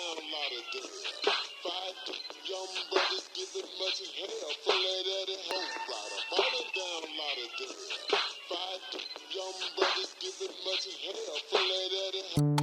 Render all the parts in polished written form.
down, lot of dead. 5 young brothers giving much hell, full of that hoe rider. Falling down, lot of dead. 5 young brothers giving much hell, full of that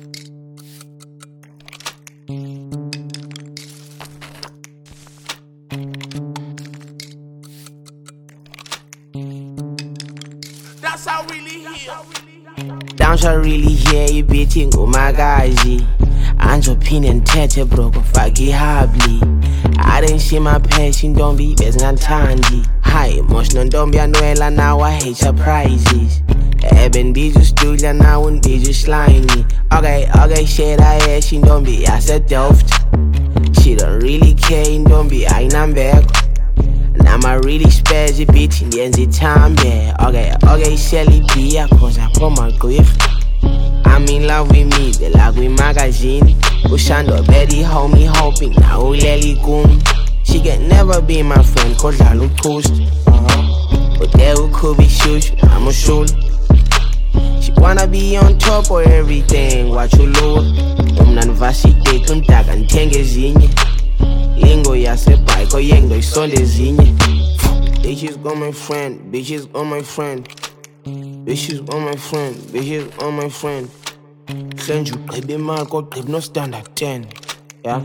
That's how really hear. Don't you really hear you beating umakazi Anjophinde ndithethe bro kufake ihabli I didn't see my passion ntombi bezingathandi Hi emotional ntombi yanwela now I hate surprises Ebendija studla now ndija slimy Okay shit I ash ntombi yasedelft She don't really care ntombi ayinambeko Nama really spaz bitch ndiyenza ithambe Okay Shelly B cause I pull my grief I'm in love with me, they like we magazine Ushando Betty homie hoping now uleli kum She can never be my friend cause I look toast But there who could be shush, I'm a shul She wanna be on top of everything, what you load Umnanivashite kumtaka ntenge zinye Lingo yasebhayiko yengdo isonde zinye Bitches on my friend, bitches on my friend Bitches on my friend, bitches on my friend Send you gqiba imali kodwa no standard 10 yeah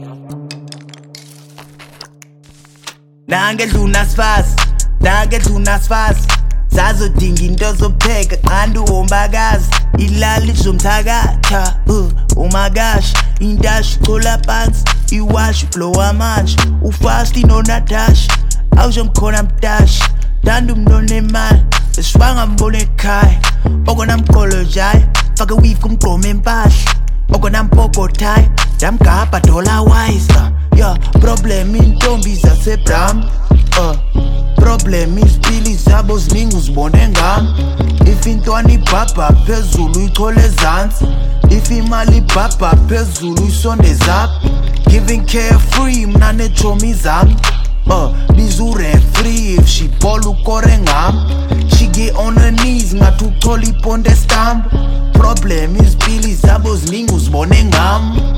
Nangedluna sifasi Zazodinga into zopheka qanda uhombakazi Ilali izomthakatha umagashi Indashi chola phansi iwash blow amanje Ufast inoNatasha awusho mkhona mdashi Danda umntwana emali Esifanga mbona ekhaya Okona mqolo jayi Fake weave kumgqoma empahla Okona mpokothayi Damgabha dollar wise Yeah, problem intombi zasebram Problem izipili zabo ziningi uzibone ngami If intwana ibhabha phezulu ichole ezansi If imali ibhabha phezulu isonde zaphi Giving carefree mna nechomi zami Bizu referee if she ball ukore ngami She get on her knees ngathi uchola iponde stamp Problem izipili zabo ziningi uzibone ngami